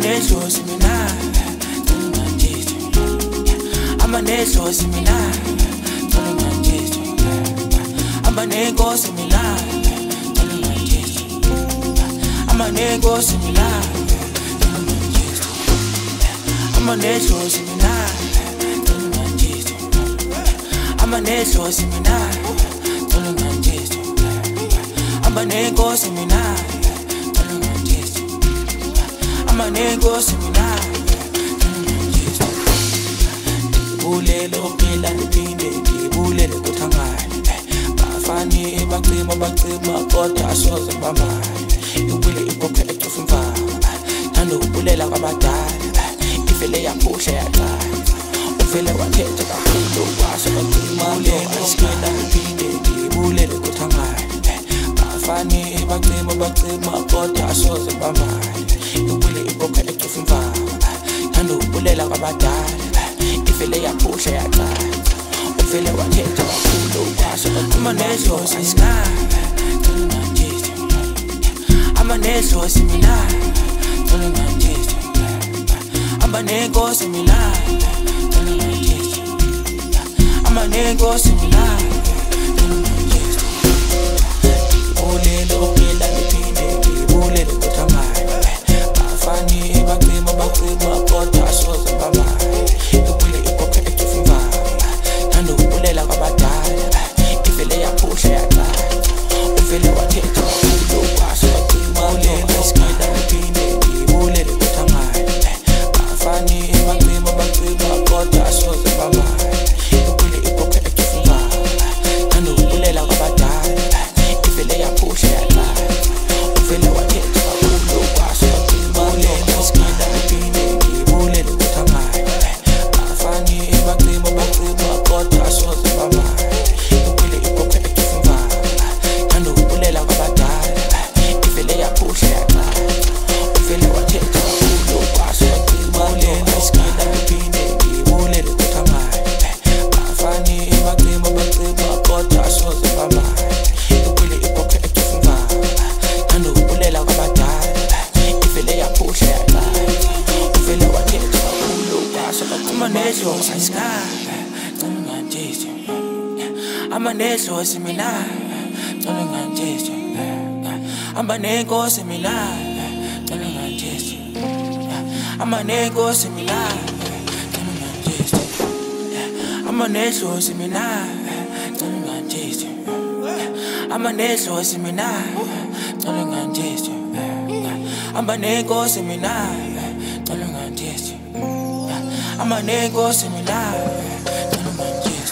Amanehlosi mina ngangijiji Amanehlosi mina ngangijiji Amanenkosi mina ngangijiji Amanenkosi mina ngangijiji Amanehlosi mina ngangijiji Amanehlosi mina ngangijiji Amanenkosi mina Amanenkosi mina ngibulele ukuphila ngiphinde ngibulele kuthangane bafani bacima kodwa asoze bamane ubule ikhokhe ecofa imfana thanda ukubulela kwabadala ivele yaphuhla yaqala uvele wakhetha kakhulu kwasho bacima asikela ngiphinde ngibulele kuthangane bafani bacima kodwa asoze bamane ubule ikhokhe ecofa imfana thanda ukubulela kwabadala ivele yaphuhla yaqala uvele wakhetha kakhulu kwasho Amanehlosi mina ngangijiji Amanehlosi mina ngangijiji Amanenkosi mina ngangijiji Amanenkosi mina ngangijiji ngibulele ukuphila ngiphinde ngibulele kuthangane bafani bacima kodwa asoze bamane ubule ikhokhe ecofa imfana thanda ukubulela kwabadala ivele yaphuhla yaqala uvele wakhetha kakhulu kwasho bacima asikela ngiphinde ngibulele kuthangane bafani bacima kodwa asoze bamane ubule ikhokhe ecofa imfana thanda ukubulela kwabadala ivele yaphuhla yaqala uvele wakhetha kakhulu kwasho bacima asikela ngiphinde ngibulele kuthangane bafani bacima kodwa asoze bamane ubule ikhokhe ecofa imfana thanda ukubulela kwabadala ivele yaphuhla yaqala uvele wakhetha kakhulu kwasho bacima asikela ngiphinde ngibulele kuthangane bafani bacima kodwa asoze bamane ubule ikhokhe ecofa imfana thanda ukubulela kwabadala ivele yaphuhla yaqala uvele wakhetha kakhulu kwasho Amanehlosi ngangijiji Amanehlosi mina ngangijiji Amanenkosi mina ngangijiji Amanenkosi mina ngangijiji Amanehlosi mina ngangijiji Amanehlosi mina ngangijiji Amanenkosi mina ngangijiji Amanenkosi mina ngangijiji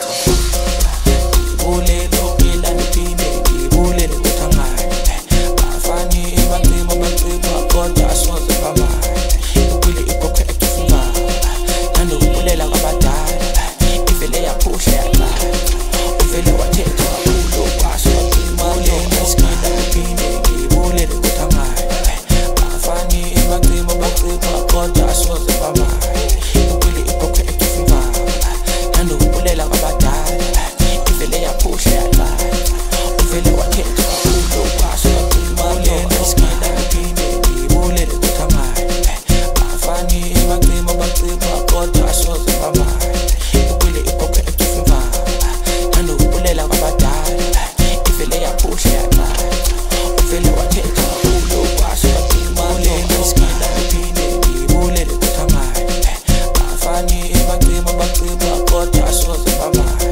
ngibulele ukuphila ngiphinde ngibulele kuthangane bafani bacima kodwa asoze bamane ubule ikhokhe ecofa imfana thanda ukubulela kwabadala ivele yaphuhla yaqala uvele wakhetha kakhulu kwasho bacima asikela ngiphinde ngibulele kuthangane bafani bacima kodwa asoze bamane ubule ikhokhe ecofa imfana thanda ukubulela kwabadala ivele yaphuhla yaqala uvele wakhetha kakhulu kwasho bacima asikela ngiphinde ngibulele kuthangane bafani bacima kodwa asoze bamane ubule ikhokhe ecofa imfana thanda ukubulela kwabadala ivele yaphuhla yaqala uvele wakhetha kakhulu kwasho bacima asikela ngiphinde ngibulele kuthangane bafani bacima kodwa asoze bamane